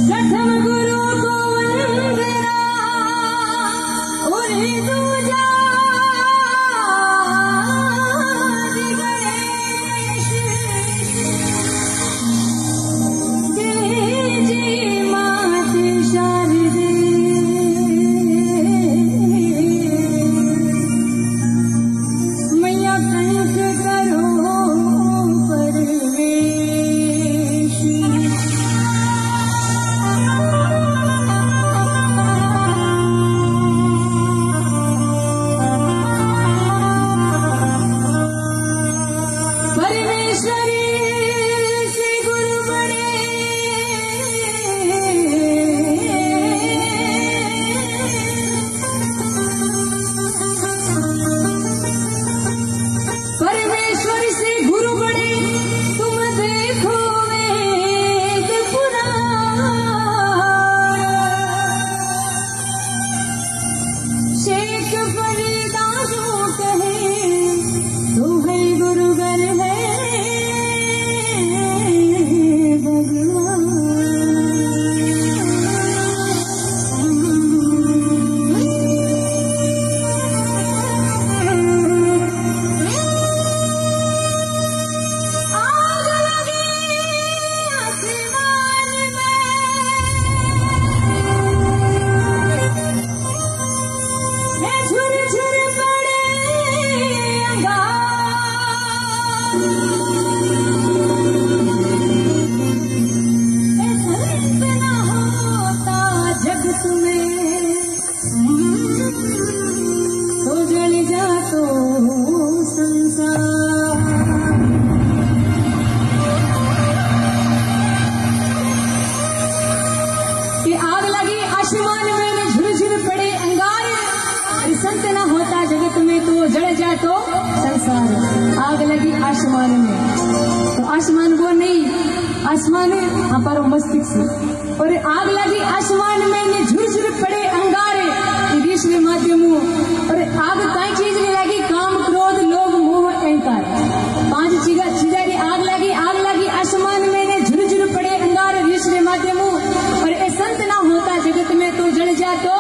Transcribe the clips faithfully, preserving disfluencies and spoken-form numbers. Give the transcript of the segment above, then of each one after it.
आसमान हमारो मस्तिष्क से और आग लगी आसमान में ने झुरझुर पड़े अंगारे ऋष के माध्यम और आग कई चीज में लगी काम क्रोध लोभ मोह अहंकार पांच चीजा चीजा की आग लगी आग लगी आसमान में ने झुरझुर पड़े अंगारे ऋष के माध्यम और ए संत ना होता जगत में तो जड़ जा तो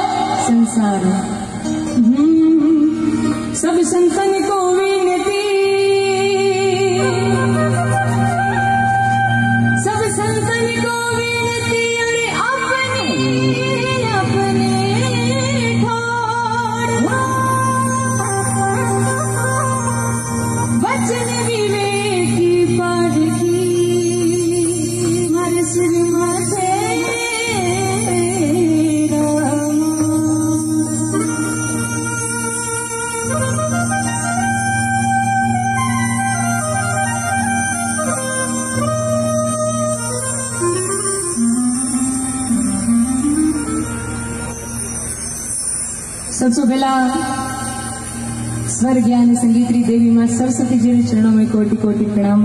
संसार सब संतन को विनती सबसे पहला स्वर ज्ञान संगीतरी देवी माँ सरस्वती जी के चरणों में कोटि कोटि प्रणाम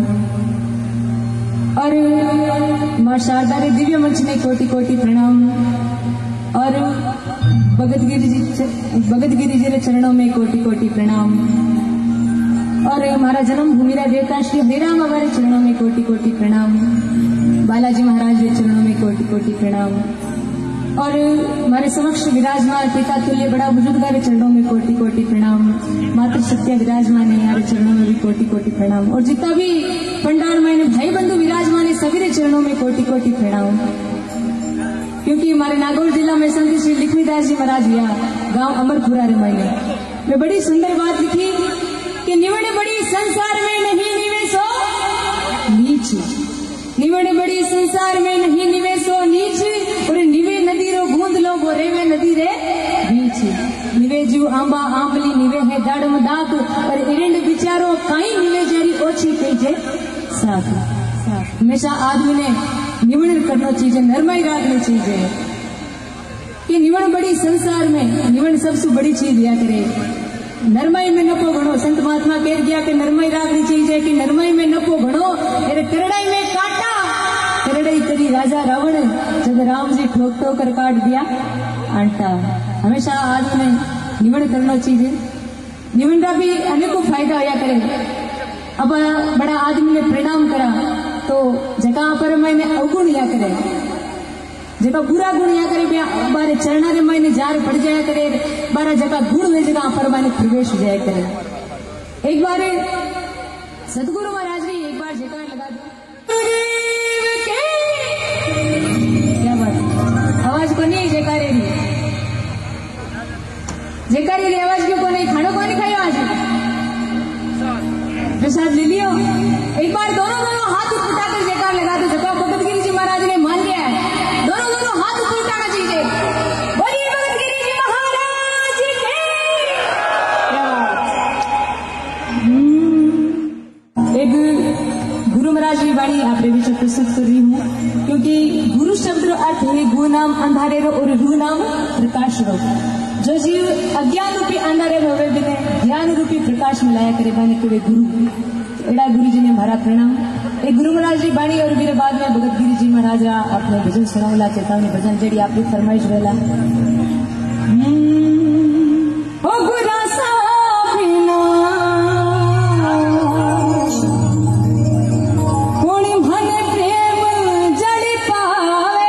और माँ शारदा के दिव्य मंच में कोटि कोटि प्रणाम और भगत गिरी जी भगत गिरी जी के चरणों में कोटि कोटि प्रणाम और हमारा जन्म भूमिरा देवता श्री हरिराम बाबा के चरणों में कोटि कोटि प्रणाम बालाजी महाराज के चरणों में कोटि कोटि प्रणाम और हमारे समक्ष विराजमान पिता तुल्य बड़ा बुजुर्ग के चरणों में कोटि कोटि प्रणाम मातृ सत्य विराजमान है हमारे चरणों में भी कोटि कोटि प्रणाम और जितना भी पंडाल में भाई बंधु विराजमान है सभी चरणों में कोटि कोटि प्रणाम क्योंकि हमारे नागौर जिला में संत श्री लक्ष्मीदास जी महाराज भैया गांव अमरपुरा रे मैंने में बड़ी सुंदर बात लिखी कि निवड़ बड़ी संसार में नहीं निवेशो नीच निवड़ बड़ी संसार में नहीं निवेशो नीच और निवे नदी रो गूंद लो गो रेवे नदी रे बीच निवे जू आंबा आंबली निवे है दाड़म दाग और इरंड बिचारो काई निवे जरी ओछी कई जे साथ हमेशा आदमी ने निवण करना चाहिए नरमाई रखनी चाहिए कि निवण बड़ी संसार में निवण सबसे बड़ी चीज दिया करे नरमाई में नपो घणो संत महात्मा कह गया कि नरमाई रखनी चाहिए कि नरमाई में नपो घणो अरे करड़ाई में काटा करड़ाई करी राजा रावण जब राम जी ठोक ठोक कर काट दिया आंटा हमेशा आदमी ने निवण करना चाहिए निवण का भी अनेकों फायदा होया करे अब बड़ा आदमी ने प्रणाम करा तो जगह पर मैंने अवगुण या करे जेका बुरा गुण या करे बारे चरणा रे मायने जार पड़ जाया करे बारा जका गुण में जगह पर मायने प्रवेश हो जाया करे। एक बार सदगुरु महाराज ने एक बार जयकार लगा दिया। क्या बात, आवाज को नहीं जयकारे री, जयकारे री आवाज क्यों को नहीं? खाना को नहीं खाई आज, प्रसाद ले लियो। एक बार दोनों दोनों हाथ उठाकर जयकार लगा दो। जगह भगत गिरी जी महाराज ने मान लिया है, दोनों दोनों हाथ ऊपर उठाना चाहिए। बोलिए भगत गिरी जी महाराज की। एक गुरु महाराज की वाणी आपने बीच प्रस्तुत कर रही हूँ, क्योंकि गुरु शब्द अर्थ है गु नाम अंधारे रो और रू नाम प्रकाश रो। जो जीव अज्ञान रूपी अंधारे रोवे बिने ज्ञान रूपी प्रकाश मिलाया करे बाने के वे गुरु। एड़ा गुरु जी ने हमारा प्रणाम। एक गुरु महाराज जी बाणी और मेरे बाद में भगत गिरी जी महाराज अपने भजन सुनावला चेतावनी भजन जड़ी आपकी फरमाइश वेला। ओ गुरा साबिना कोणी भने प्रेम जड़ी पावे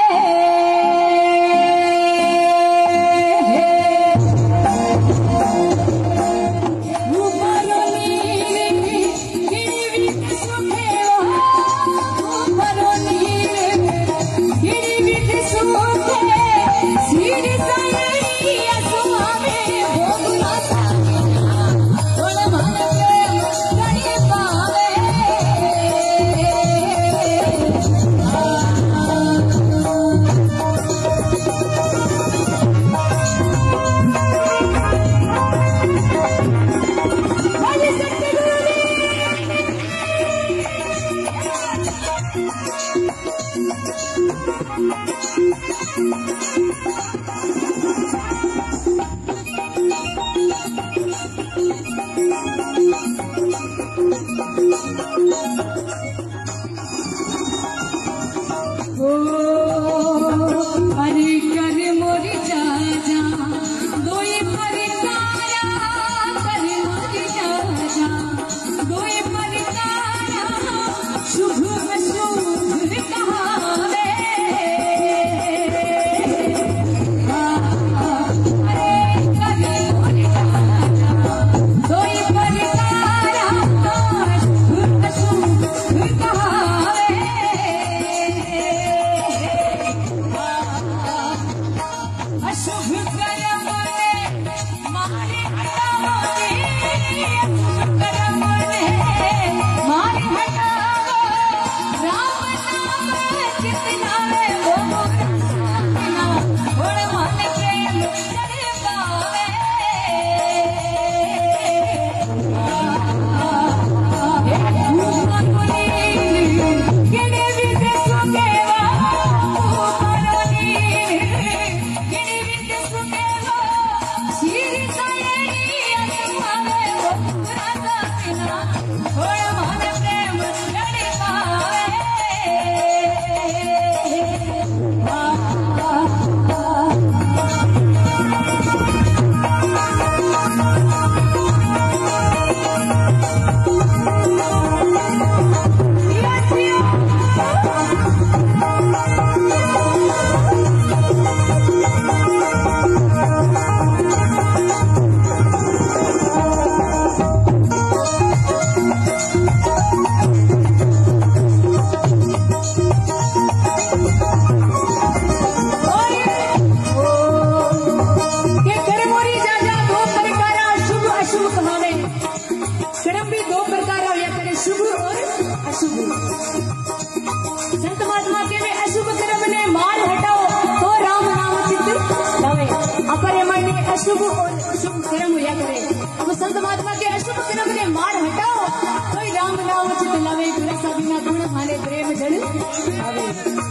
अशुभ और अशुभ कर्म हुआ करे। अब संत महात्मा के अशुभ कर्म ने मार हटाओ, कोई राम नाम चित लावे, गुरु साबिना गुण माने प्रेम जड़ आवे।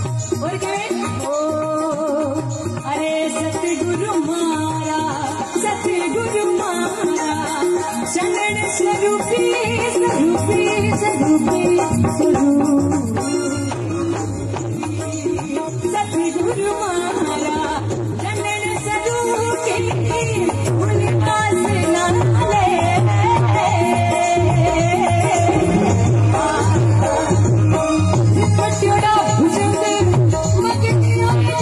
और के ओ अरे सतगुरु मारा, सतगुरु मारा, शरण स्वरूपी स्वरूपी स्वरूपी स्वरूप सतगुरु मारा शरण स्वरूपी उनकास नाले पटियोड़ा भुजंग मगनियों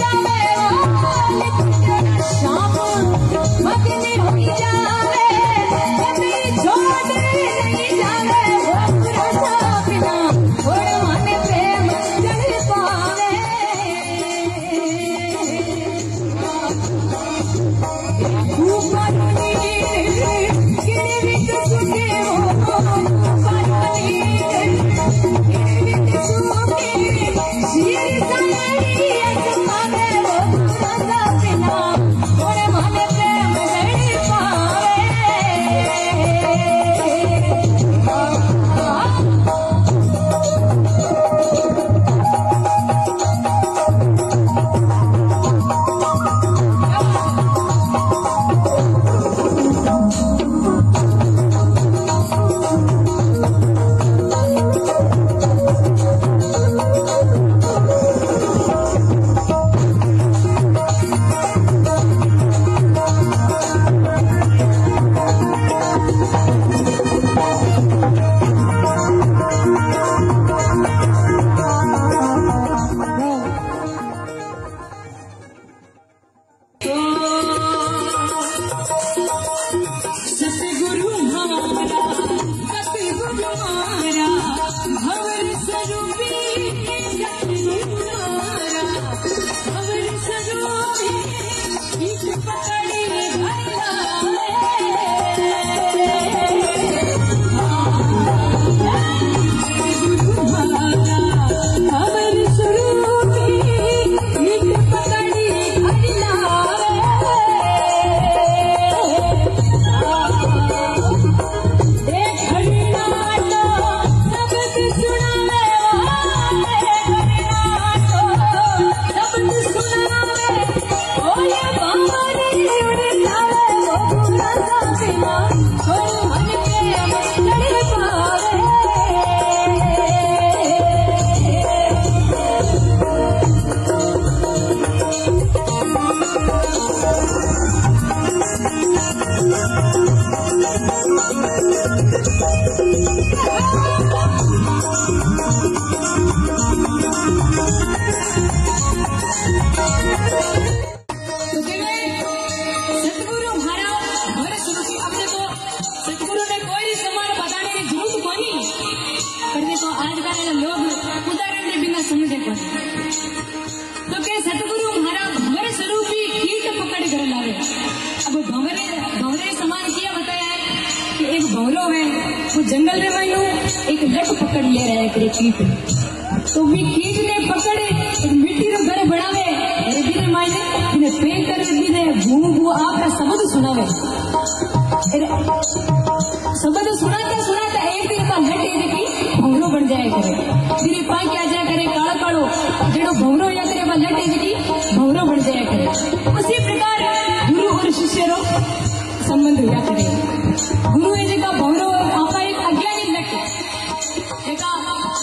जंगल में मैं एक लट पकड़ ले रहा है तेरे कीट तो भी कीट ने पकड़े एक मिट्टी रो घर बनावे अरे बिने मायने बिने पे कर बिने भू भू आपका शब्द सुनावे अरे शब्द सुनाते सुनाते एक दिन का लट ये की भौरो बन जाए करे तेरे पा क्या जाए करे काला कालो जेड़ो भौरो या करे बा लट ये की भौरो बन जाए करे उसी प्रकार गुरु और शिष्य रो संबंध हुआ करे गुरु है जगह भौरो आपा एक अज्ञानी लट जगह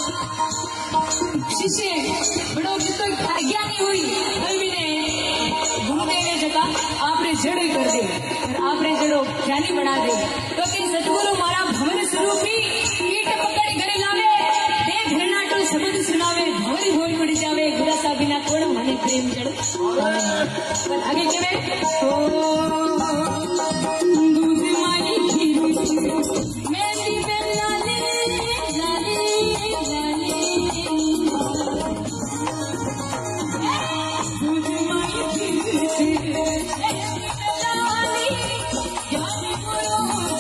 शिष्य बड़ो कितो अज्ञानी हुई कभी ने गुरुदेव ने जगह आपने जड़ कर दे और आपने जड़ो ज्ञानी बना दे तो कि सतगुरु मारा भवन स्वरूप ही कीट पकड़ गरे लावे देख घरनाटो शब्द सुनावे भोरी भोरी पड़ जावे गुरा सा बिना कोण मने प्रेम जड़ पर आगे चले तो दूध माई खीर मेहंदी पे लाले लाले लाले दूध माई खीर लाले यानी बोलो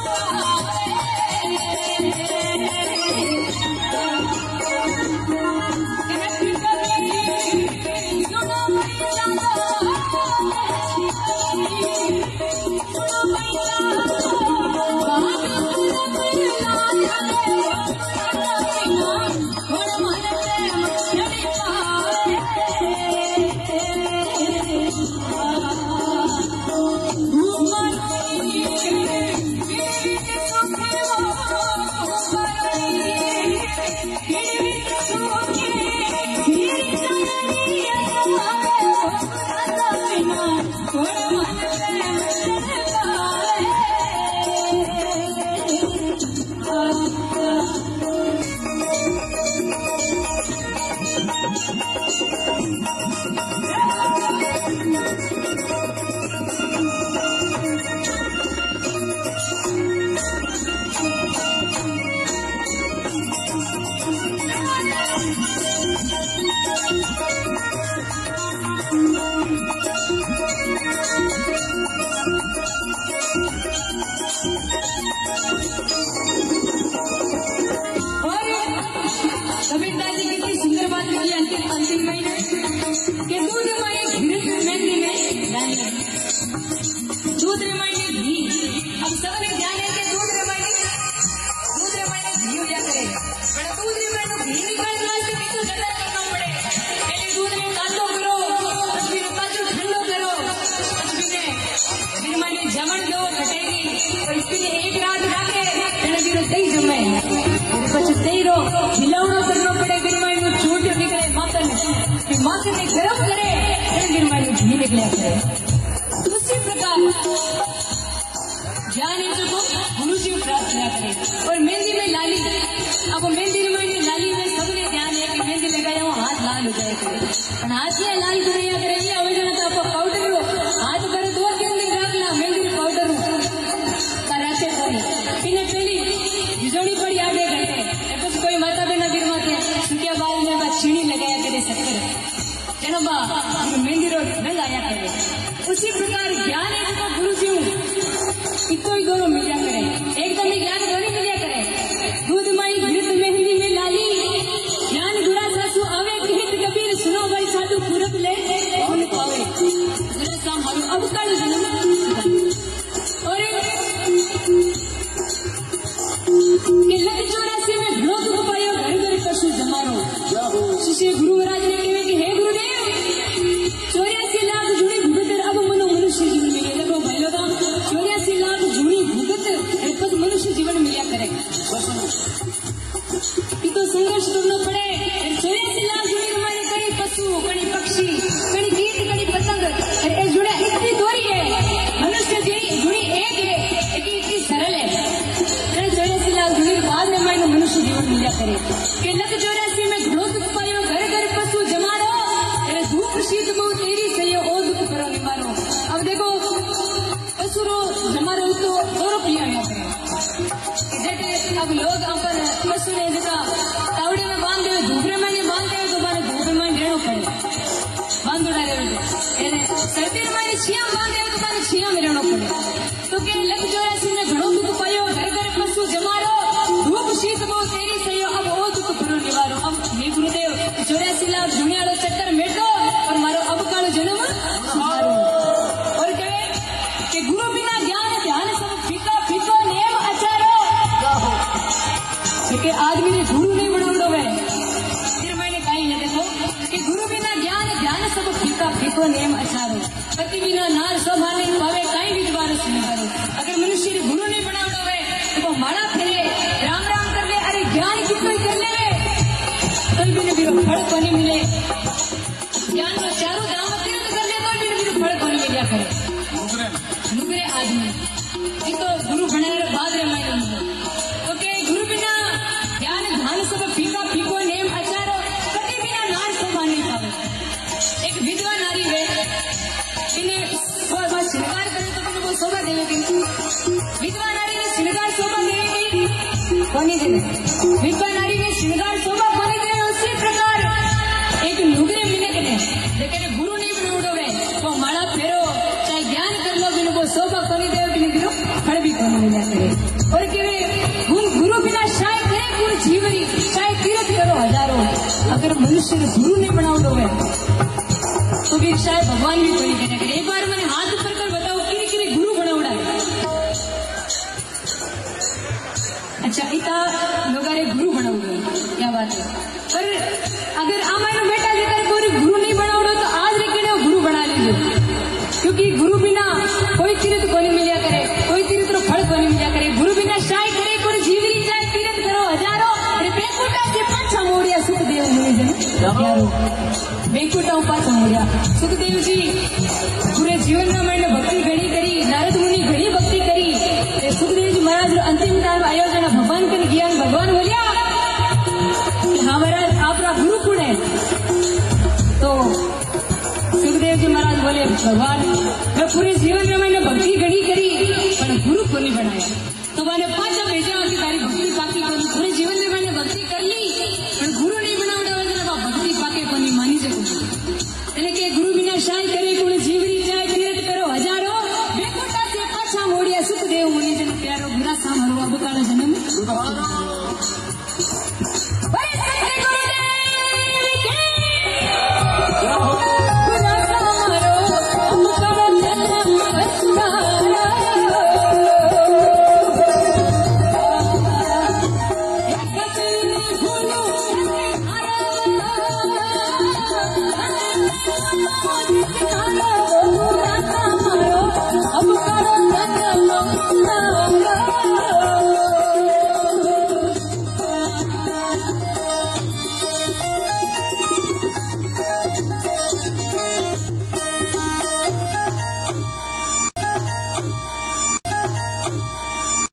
उसी प्रकार ज्ञान को मनुष्य प्राप्त किया करे और मेहंदी में लाली अब मेहंदी में लाली में सबने ध्यान है कि मेहंदी लगाया वो हाथ लाल हो जाए करे हाथ या लाल बनाया करे ये अवजन तो आप पाउडर लो हाथ करे दो के अंदर डाल ला मेहंदी पाउडर कराचे कोई इन्हें पहली बिजोड़ी पड़ी आगे घंटे कुछ कोई माता बहना गिरवा के सुखिया बाल में बात छीनी लगाया करे शक्कर लंबा मेहंदी रोड न लाया करे। उसी प्रकार ज्ञान है तो गुरु जी इको ही दोनों मिलिया करे, एकदम ही ज्ञान दोनों मिलिया करे। दूध माई घृत मेहंदी में लाली, ज्ञान गुरा सासू आवे कहत कबीर सुनो भाई साधु पूरब ले कौन पावे। मेरे काम हम अब कल जन्म और लग चौरासी में घणो दुख पायो घर घर कशु जमारो। शिष्य गुरु महाराज ने कहे कि हे गुरुदेव चौरासी लाख जुड़ी भुगत अब मनो मनुष्य जीवन मिले। देखो भाई लोग चौरासी लाख जुड़ी भुगत पद मनुष्य जीवन मिला करे तो संघर्ष करना पड़े। चौरासी लाख जुड़ी हमारे कई पशु कई पक्षी कई गीत कई पतंग जुड़े इतनी दोरी है, मनुष्य जुड़ी एक है इतनी सरल है। चौरासी लाख जुड़ी बाद में मैंने मनुष्य जीवन मिला करे कि लग चौरासी में घणो दुख पायो घर घर पशु जमारो। तेरे धूप शीत बहु तेरी सही ओ दुख करो निवारो। अब देखो पशु रो जमारो तो दो रुपया आया करे जेटे अब लोग अपन पशु ने जगह तावड़े में बांधे हुए धूपरे में बांधते हुए तो मारे धूप में रहना पड़े बांध उड़ा रहे सर्दी में छिया बांधे हुए तो मारे छिया में रहना पड़े। तो के लग चौरासी में घणो दुख पायो घर घर पशु जमारो धूप शीत बहु तेरी सही अब ओ दुख करो निवारो। अब हे गुरुदेव चौरासी लाख दुनिया चक्कर मेटो और मारो अब काल जन्म मारो। और कहे कि गुरु बिना ज्ञान ध्यान सब फीका फीको नेम अचारो। कि आदमी ने गुरु नहीं बनावड़ो है फिर मैंने कही है देखो कि गुरु बिना ज्ञान ध्यान सब फीका फीको नेम अचारो। पति बिना नार शोभाने पावे कहीं भी द्वार सुनिवारो। अगर मनुष्य ने गुरु नहीं बनावड़ो है तो वो माड़ा फिरे राम राम कर ले, अरे ज्ञान कितना ही कर ले तो भी भी फल को नहीं मिले। ज्ञान का चारों दाम तीर्थ कर ले तो भी भी फल को नहीं मिला करे नुगरे आदमी तो गुरु बनाने बाद रे मैं तो के गुरु बिना ज्ञान ध्यान सब फीका फीको नेम अचारो कभी बिना नार शोभा नहीं पावे। एक विधवा नारी है इन्हें बहुत श्रृंगार करे तो तुमको शोभा देवेगी। विधवा नारी ने श्रृंगार शोभा देवेगी कोनी देवे, विधवा नारी ने श्रृंगार शोभा कोनी देवे। उसी प्रकार एक नुगरे मिनट ने लेकिन गुरु नहीं बनावड़ो है तो माड़ा फेरो चाहे ज्ञान कर लो बिन को शोभा कोनी देवे बिन बिनो फल भी कोनी मिला करे। और के गुरु बिना शायद करे गुरु जीवरी चाहे तीर्थ करो हजारों। अगर मनुष्य ने गुरु नहीं बनावड़ो है तो भी शायद भगवान भी कोई कहने करे। एक बार मैंने हाथ ऊपर कर बताओ कि कि गुरु बनावड़ा है। अच्छा इतना लोग गुरु बनाओगे क्या बात है। पर अगर हमारे बेटा लेकर कोई गुरु नहीं बनाओ तो आज लेकिन गुरु बना लीजिए क्योंकि गुरु बिना कोई तीर्थ को नहीं मिला करे, कोई तीर्थ तो फल को नहीं मिला करे। गुरु बिना शाय करे कोई जीवरी जाए तीर्थ करो हजारों। अरे बेकुटा से पाछा मोड़िया सुखदेव मुनि जन बेकुटा पाछा मोड़िया सुखदेव जी पूरे जीवन में मैंने भक्ति घड़ी करी, नारद मुनि घड़ी भक्ति करी। सुखदेव जी महाराज अंतिम टाइम आयोजन भगवान के ज्ञान भगवान बोलिया हाँ महाराज आपका गुरु कौन है। तो सुखदेव जी महाराज बोले भगवान मैं पूरे जीवन में मैंने भक्ति घड़ी करी पर गुरु को नहीं बनाया। तो मैंने पांच भेजा कि तारी भक्ति पाकी को पूरे जीवन में मैंने भक्ति कर ली पर गुरु नहीं बनावड़ा भक्ति पाके को नहीं मानी सकूं। એટલે કે ગુરુ વિના શાય કરે કોણ જીવરી જાય તીર્થ કરો હજારો બેકોટા से પાછા મોડિયા સુખદેવ મુનિ જન પ્યારો ગુરા સામરો અબકાળ જન્મ